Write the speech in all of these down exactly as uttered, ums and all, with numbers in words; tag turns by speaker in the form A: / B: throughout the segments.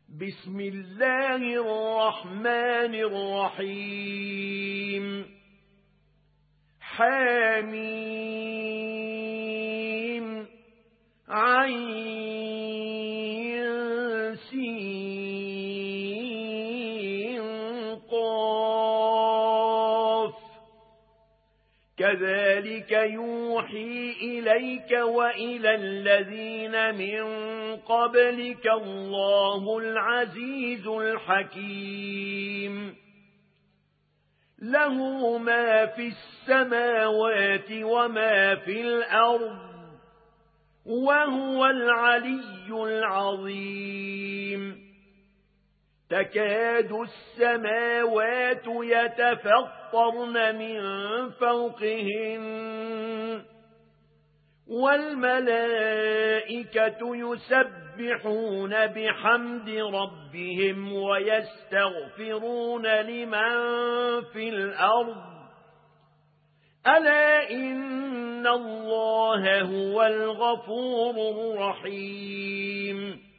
A: بسم الله الرحمن الرحيم حميم عين سين قاف كذلك يوحي إليك وإلى الذين من قبلك الله العزيز الحكيم له ما في السماوات وما في الأرض وهو العلي العظيم تكاد السماوات يتفطرن من فوقهن والملائكة يسبحون بحمد ربهم ويستغفرون لمن في الأرض ألا إن الله هو الغفور الرحيم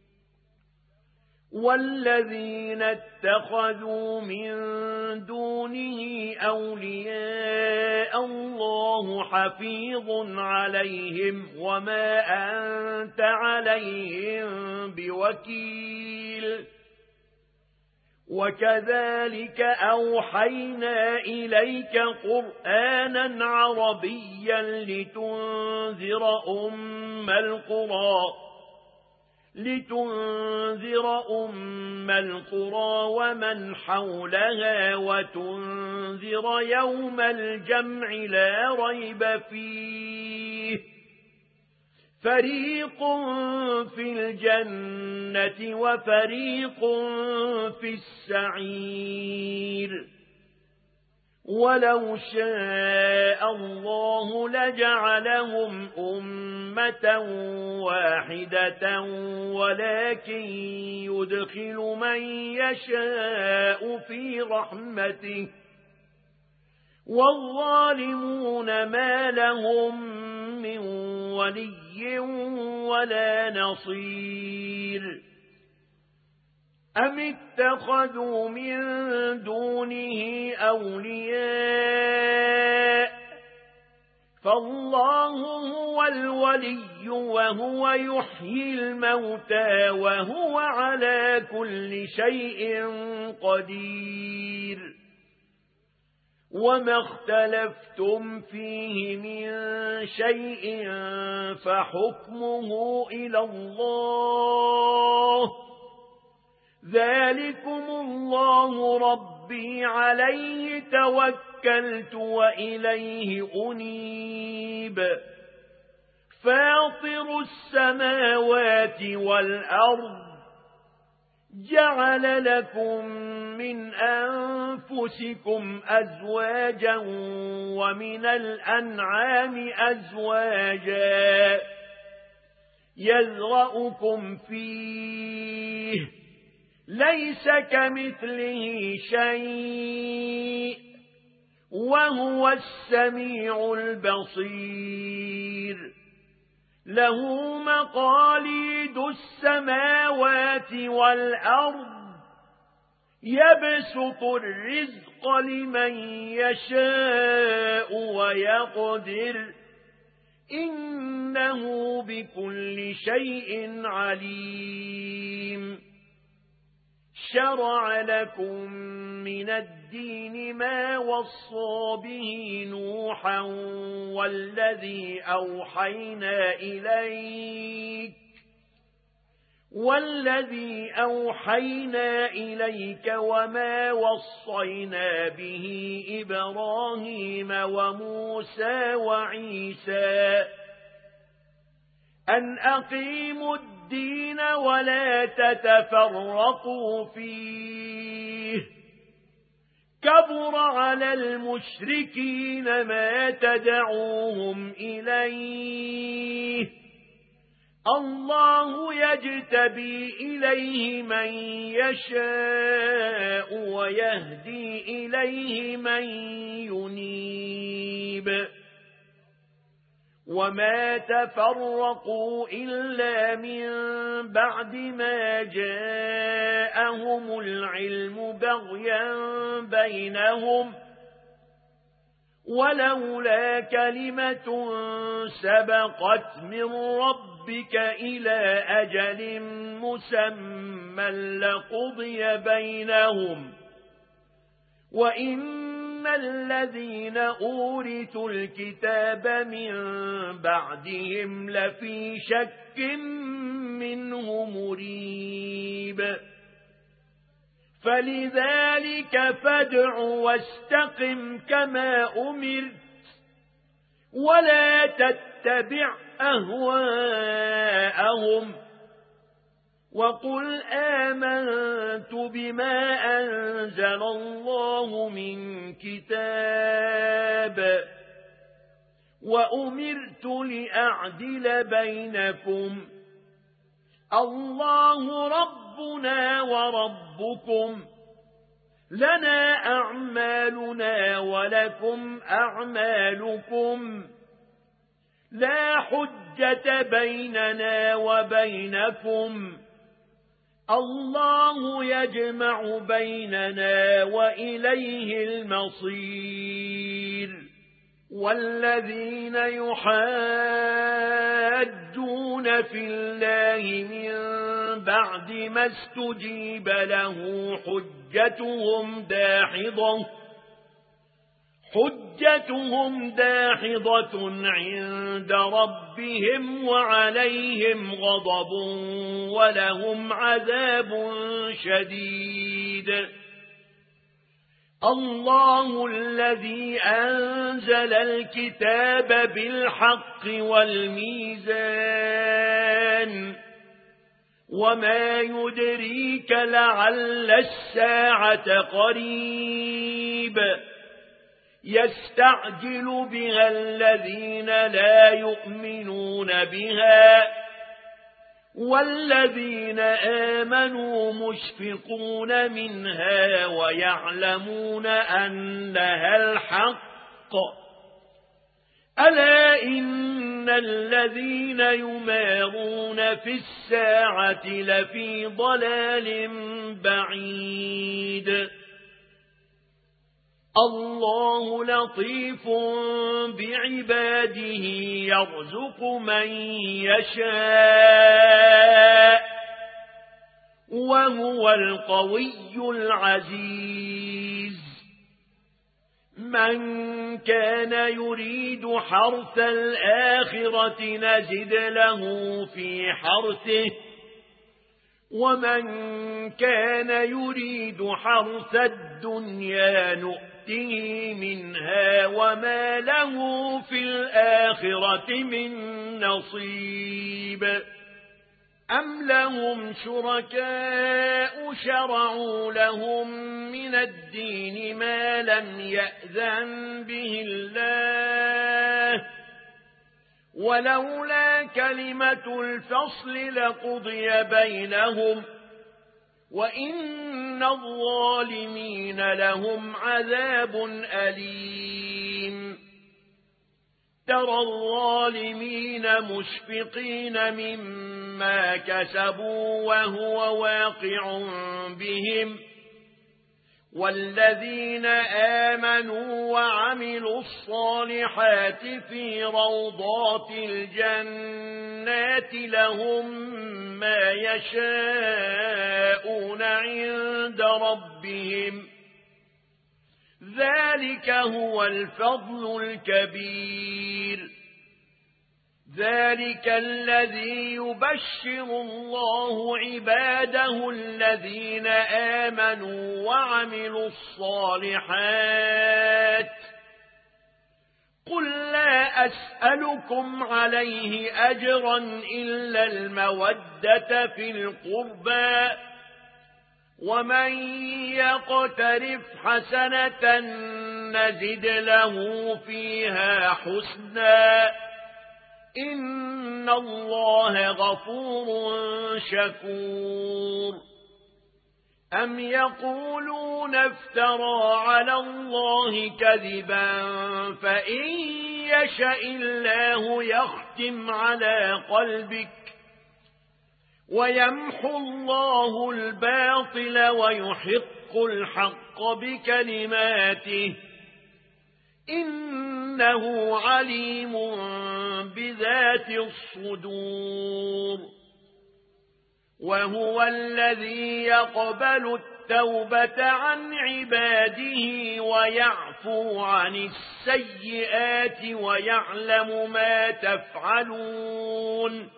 A: والذين اتخذوا من دونه أولياء الله حفيظ عليهم وما أنت عليهم بوكيل وكذلك أوحينا إليك قرآنا عربيا لتنذر أم القرى لتنذر أم القرى ومن حولها وتنذر يوم الجمع لا ريب فيه فريق في الجنة وفريق في السعير ولو شاء الله لجعلهم أمة واحدة ولكن يدخل من يشاء في رحمته والظالمون ما لهم من ولي ولا نصير أم اتخذوا من دونه أولياء فالله هو الولي وهو يحيي الموتى وهو على كل شيء قدير وما اختلفتم فيه من شيء فحكمه إلى الله ذلكم الله ربي عليه توكلت وإليه أنيب فاطر السماوات والأرض جعل لكم من أنفسكم أزواجا ومن الأنعام أزواجا يذرأكم فيه ليس كمثله شيء وهو السميع البصير له مقاليد السماوات والأرض يبسط الرزق لمن يشاء ويقدر إنه بكل شيء عليم شرع لكم من الدين ما وصى به نوحا والذي أوحينا إليك والذي أوحينا إليك وما وصينا به إبراهيم وموسى وعيسى أن أقيموا الدين ولا تتفرقوا فيه كبر على المشركين ما تدعوهم إليه الله يجتبي إليه من يشاء ويهدي إليه من ينيب وما تفرقوا إلا من بعد ما جاءهم العلم بغيا بينهم ولولا كلمة سبقت من ربك إلى أجل مسمى لقضي بينهم وإن الذين أورثوا الكتاب من بعدهم لفي شك منه مريب فلذلك فادع واستقم كما أمرت ولا تتبع أهواءهم وقل آمنت بما أنزل الله من كتاب وأمرت لأعدل بينكم الله ربنا وربكم لنا أعمالنا ولكم أعمالكم لا حجة بيننا وبينكم الله يجمع بيننا وإليه المصير والذين يحاجون في الله من بعد ما استجيب له حجتهم داحضة حجتهم داحضة عند ربهم وعليهم غضب ولهم عذاب شديد الله الذي أنزل الكتاب بالحق والميزان وما يدريك لعل الساعة قريب يستعجل بها الذين لا يؤمنون بها والذين آمنوا مشفقون منها ويعلمون أنها الحق ألا إن الذين يمارون في الساعة لفي ضلال بعيد الله لطيف بعباده يرزق من يشاء وهو القوي العزيز من كان يريد حرث الآخرة نزد له في حرثه ومن كان يريد حرث الدنيا نؤته منها وما له في الآخرة من نصيب أم لهم شركاء شرعوا لهم من الدين ما لم يأذن به الله ولولا كلمة الفصل لقضي بينهم وإن الظالمين لهم عذاب أليم ترى الظالمين مشفقين مما كسبوا وهو واقع بهم والذين آمنوا وعملوا الصالحات في روضات الجنات لهم ما يشاءون عند ربهم ذلك هو الفضل الكبير ذلك الذي يبشر الله عباده الذين آمنوا وعملوا الصالحات قل لا أسألكم عليه أجرا إلا المودة في القربى ومن يقترف حسنة نزد له فيها حسنا إن الله غفور شكور أم يقولون افترى على الله كذبا فإن يشأ الله يختم على قلبك ويمحو الله الباطل ويحق الحق بكلماته إنه عليم بذات الصدور وهو الذي يقبل التوبة عن عباده ويعفو عن السيئات ويعلم ما تفعلون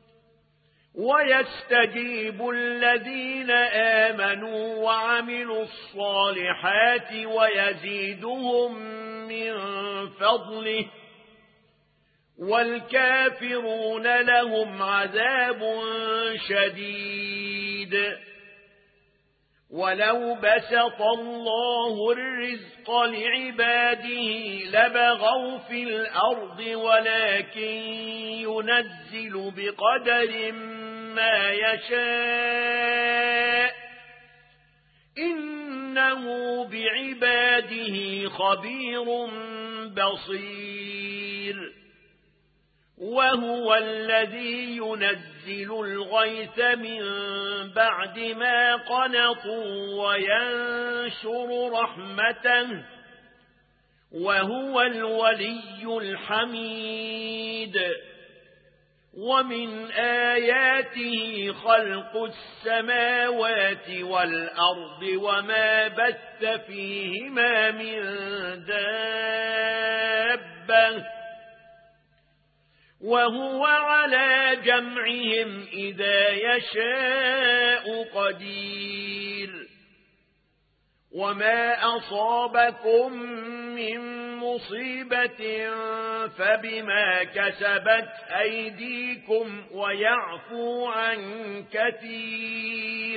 A: ويستجيب الذين آمنوا وعملوا الصالحات ويزيدهم من فضله والكافرون لهم عذاب شديد ولو بسط الله الرزق لعباده لبغوا في الأرض ولكن ينزل بقدر ما يشاء إنه بعباده خبير بصير وهو الذي ينزل الغيث من بعد ما قنطوا وينشر رحمته وهو الولي الحميد ومن آياته خلق السماوات والأرض وما بث فيهما من دابة وهو على جمعهم إذا يشاء قدير وما أصابكم من مصيبة فبما كسبت أيديكم ويعفو عن كثير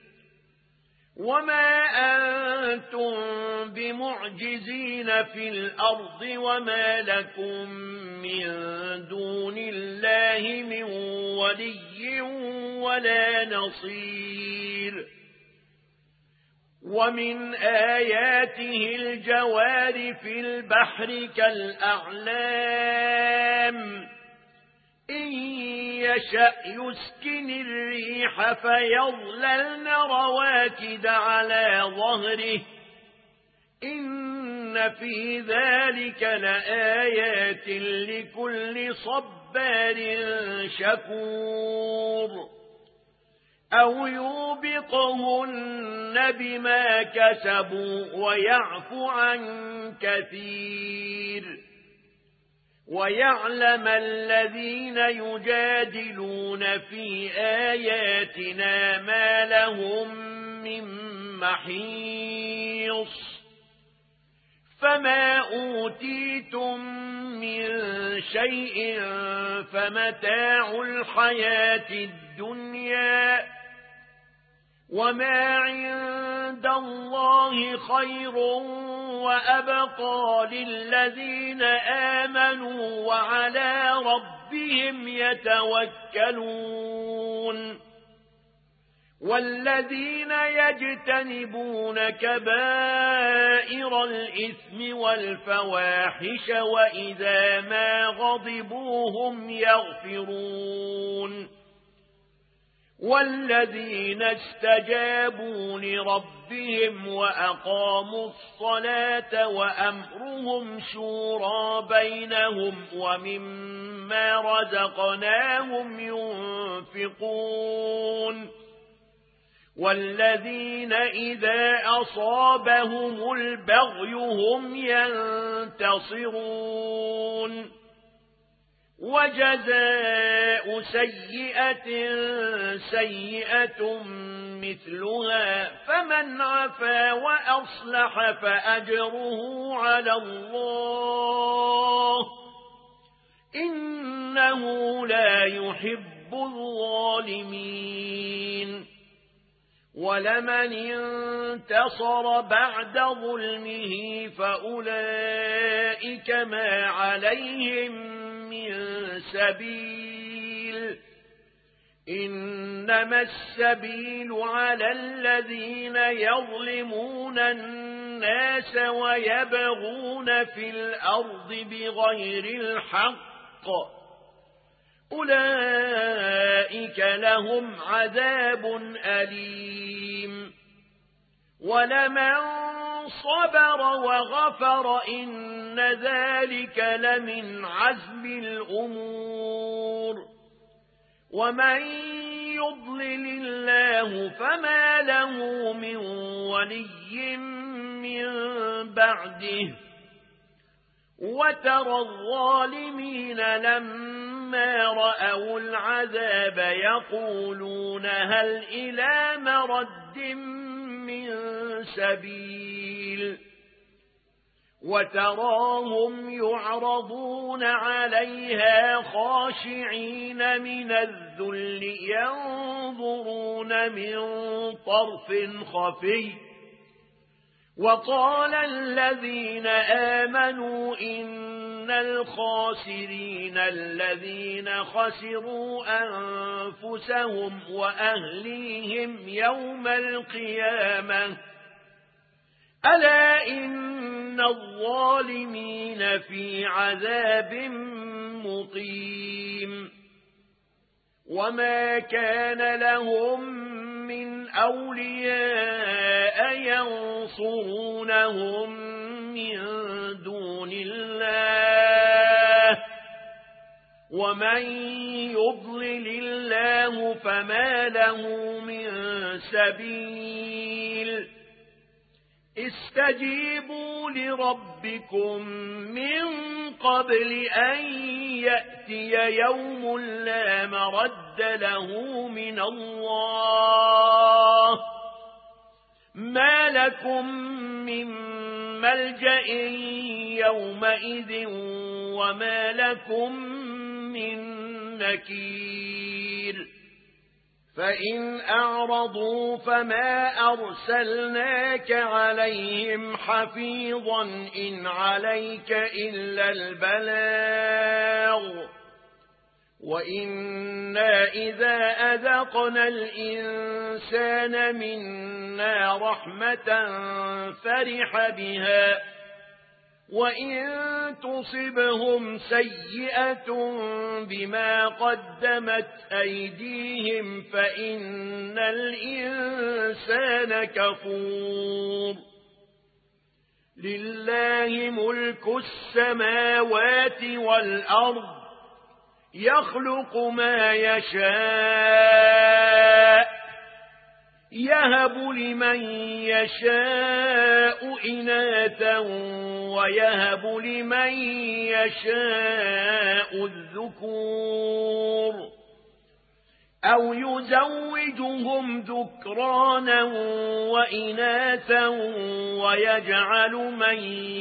A: وما أنتم بمعجزين في الأرض وما لكم من دون الله من ولي ولا نصير ومن آياته الجوار في البحر كالأعلام إن يشأ يسكن الريح فيظللن رواكد على ظهره إن في ذلك لآيات لكل صبار شكور أو يوبقهن بما كسبوا ويعفو عن كثير ويعلم الذين يجادلون في آياتنا ما لهم من محيص فما أوتيتم من شيء فمتاع الحياة الدنيا وما عند الله خير وأبقى للذين آمنوا وعلى ربهم يتوكلون والذين يجتنبون كبائر الإثم والفواحش وإذا ما غضبوا هم يغفرون والذين استجابوا لربهم وأقاموا الصلاة وأمرهم شورى بينهم ومما رزقناهم ينفقون والذين إذا أصابهم البغي هم ينتصرون وجزاء سيئة سيئة مثلها فمن عفا وأصلح فأجره على الله إنه لا يحب الظالمين ولمن انتصر بعد ظلمه فأولئك ما عليهم من سبيل إنما السبيل على الذين يظلمون الناس الناس ويبغون في الأرض بغير الحق أولئك لهم عذاب أليم ولمن صبر وغفر إن ذلك لمن عزم الأمور ومن يضلل الله فما له من ولي من بعده وترى الظالمين لما رأوا العذاب يقولون هل إلى مرد من سبيل وتراهم يعرضون عليها خاشعين من الذل ينظرون من طرف خفي وقال الذين آمنوا إن الخاسرين الذين خسروا أنفسهم وأهليهم يوم القيامة ألا إن الظالمين في عذاب مقيم وما كان لهم من أولياء ينصرونهم من دون الله ومن يضلل الله فما له من سبيل استجيبوا لربكم من قبل أن يأتي يوم لا مرد له من الله ما لكم من ملجأ يومئذ وما لكم من نكير فإن أعرضوا فما أرسلناك عليهم حفيظا إن عليك إلا البلاغ وإنا إذا أذقنا الإنسان منا رحمة فرح بها وإن تصبهم سيئة بما قدمت أيديهم فإن الإنسان كفور لله ملك السماوات والأرض يخلق ما يشاء يهب لمن يشاء إناثا ويهب لمن يشاء الذكور أو يزوجهم ذكرانا وإناثا ويجعل من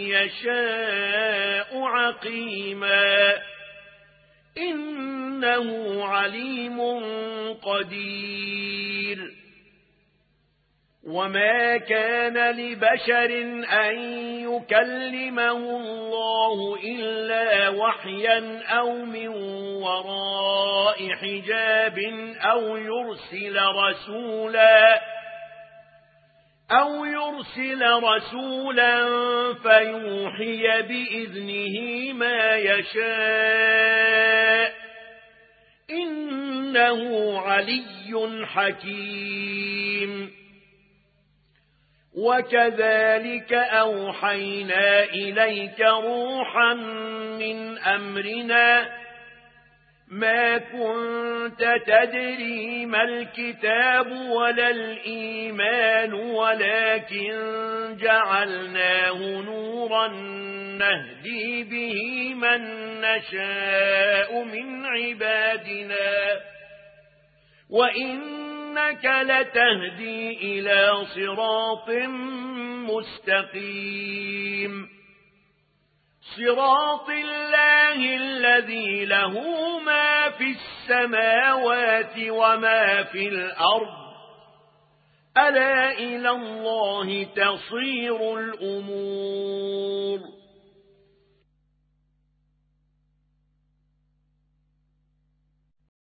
A: يشاء عقيما إنه عليم قدير وما كان لبشر أن يكلمه الله إلا وحيا أو من وراء حجاب أو يرسل رسولا أو يرسل رسولا فيوحي بإذنه ما يشاء إنه علي حكيم وكذلك أوحينا إليك روحا من أمرنا ما كنت تدري ما الكتاب ولا الإيمان ولكن جعلناه نورا نهدي به من نشاء من عبادنا وإنك لتهدي إلى صراط مستقيم صراط الله الذي له ما في السماوات وما في الأرض ألا إلى الله تصير الأمور